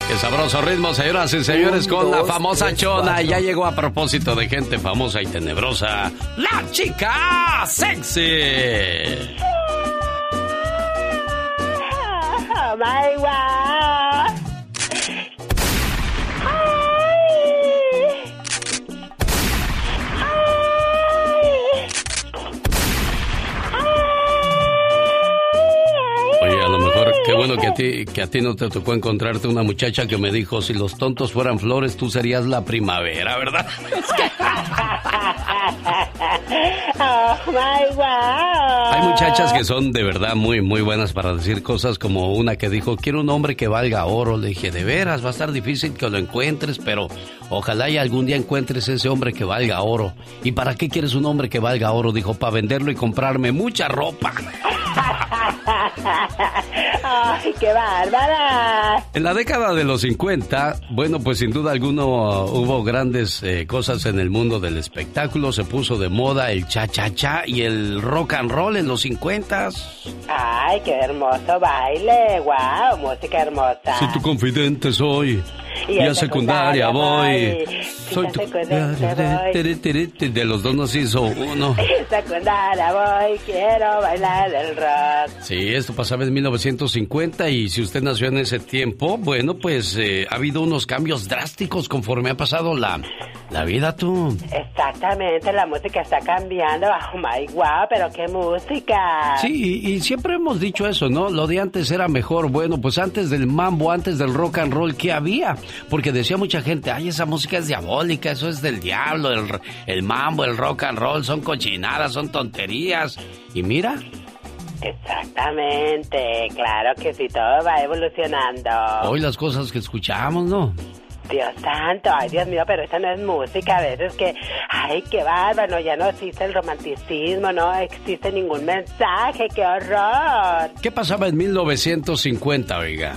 Qué sabroso ritmo, señoras y señores, con la famosa Chona. Ya llegó a propósito de gente famosa y tenebrosa, la chica sexy. Oh my God. Oye, a lo mejor, qué bueno que a ti no te tocó encontrarte una muchacha que me dijo, si los tontos fueran flores, tú serías la primavera, ¿verdad? Oh my God. Hay muchachas que son de verdad muy, muy buenas para decir cosas, como una que dijo, quiero un hombre que valga oro. Le dije, de veras, va a estar difícil que lo encuentres, pero ojalá y algún día encuentres ese hombre que valga oro. ¿Y para qué quieres un hombre que valga oro? Dijo, para venderlo y comprarme mucha ropa. ¡Ay, qué bárbara! En la década de los 50, bueno, pues sin duda alguna hubo grandes cosas en el mundo del espectáculo. Se puso de moda el cha-cha-cha y el rock and roll en los 50. ¡Ay, qué hermoso baile! ¡Guau! Música hermosa. Si tu confidente soy y a secundaria voy. Soy tu secundaria voy. De los dos nos hizo uno. Secundaria voy, quiero bailar el rock. Sí, esto pasaba en 1950 y si usted nació en ese tiempo, bueno, pues ha habido unos cambios drásticos conforme ha pasado la vida, tú. Exactamente, la música está cambiando. Oh my God, pero qué música. Sí, y siempre hemos dicho eso, ¿no? Lo de antes era mejor. Bueno, pues antes del mambo, antes del rock and roll, ¿qué había? Porque decía mucha gente, ay, esa música es diabólica, eso es del diablo, el mambo, el rock and roll, son cochinadas, son tonterías. Y mira. Exactamente, claro que sí, todo va evolucionando. Hoy las cosas que escuchamos, ¿no? Dios santo, ay Dios mío, pero esa no es música, a veces que, ay, qué bárbaro, ya no existe el romanticismo, no existe ningún mensaje, qué horror. ¿Qué pasaba en 1950, oiga?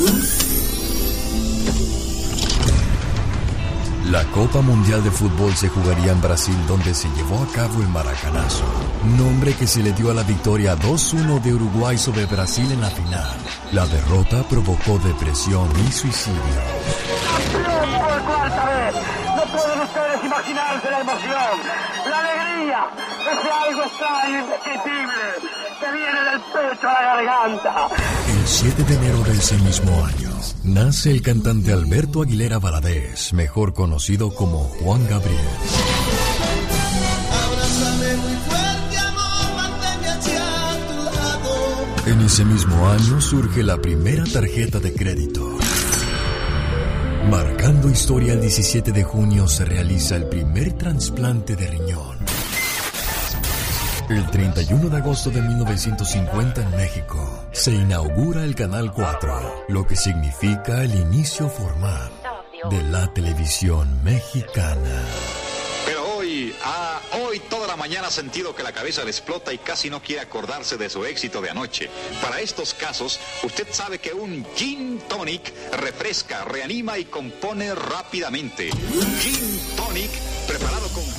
La Copa Mundial de Fútbol se jugaría en Brasil, donde se llevó a cabo el Maracanazo, nombre que se le dio a la victoria 2-1 de Uruguay sobre Brasil en la final. La derrota provocó depresión y suicidio. ¡Campeón por cuarta vez! No pueden ustedes imaginarse la emoción, la alegría, ese algo extraño, indescriptible, que viene del pecho a la garganta. El 7 de enero de ese mismo año, nace el cantante Alberto Aguilera Valadez, mejor conocido como Juan Gabriel. Abrázame muy fuerte, amor, manténme hacia tu lado. En ese mismo año surge la primera tarjeta de crédito. Marcando historia, el 17 de junio se realiza el primer trasplante de riñón. El 31 de agosto de 1950 en México se inaugura el Canal 4, lo que significa el inicio formal de la televisión mexicana. Pero hoy toda la mañana ha sentido que la cabeza le explota y casi no quiere acordarse de su éxito de anoche. Para estos casos, usted sabe que un Gin Tonic refresca, reanima y compone rápidamente. Gin Tonic preparado con...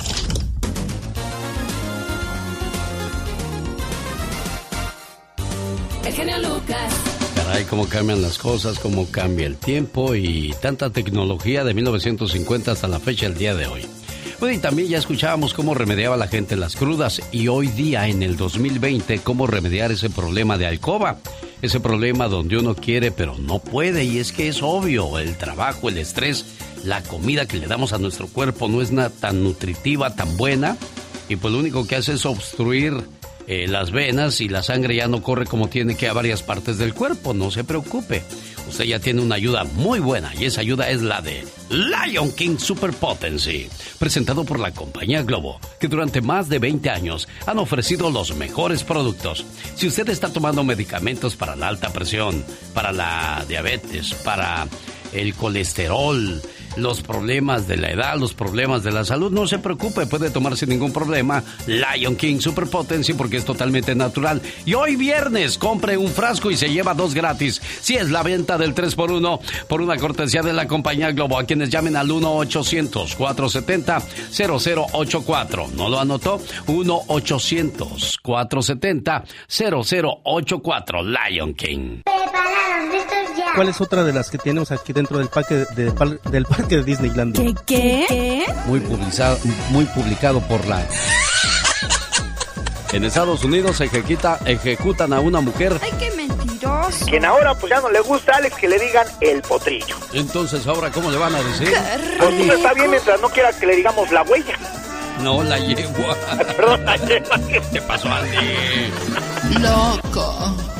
El genio Lucas. Caray, cómo cambian las cosas, cómo cambia el tiempo y tanta tecnología de 1950 hasta la fecha del día de hoy. Bueno, y también ya escuchábamos cómo remediaba la gente las crudas y hoy día, en el 2020, cómo remediar ese problema de alcoba. Ese problema donde uno quiere pero no puede, y es que es obvio, el trabajo, el estrés, la comida que le damos a nuestro cuerpo no es tan nutritiva, tan buena, y pues lo único que hace es obstruir las venas y la sangre ya no corre como tiene que a varias partes del cuerpo. No se preocupe, usted ya tiene una ayuda muy buena y esa ayuda es la de Lion King Super Potency, presentado por la compañía Globo, que durante más de 20 años han ofrecido los mejores productos. Si usted está tomando medicamentos para la alta presión, para la diabetes, para el colesterol, los problemas de la edad, los problemas de la salud, no se preocupe, puede tomar sin ningún problema Lion King Super Potency porque es totalmente natural. Y hoy viernes, compre un frasco y se lleva 2 gratis. Si es la venta del 3x1 por una cortesía de la compañía Globo, a quienes llamen al 1-800-470-0084. ¿No lo anotó? 1-800-470-0084. Lion King. Preparados, listos ya. ¿Cuál es otra de las que tenemos aquí dentro del parque de Disneyland? ¿Qué? Muy publicado por la... En Estados Unidos ejecutan a una mujer. Ay, qué mentiroso. Quien ahora pues ya no le gusta a Alex que le digan el potrillo. Entonces, ¿ahora cómo le van a decir? Pues eso está bien mientras no quiera que le digamos la huella. No, la yegua. Perdón, la yegua. ¿Qué te pasó a ti? Loco.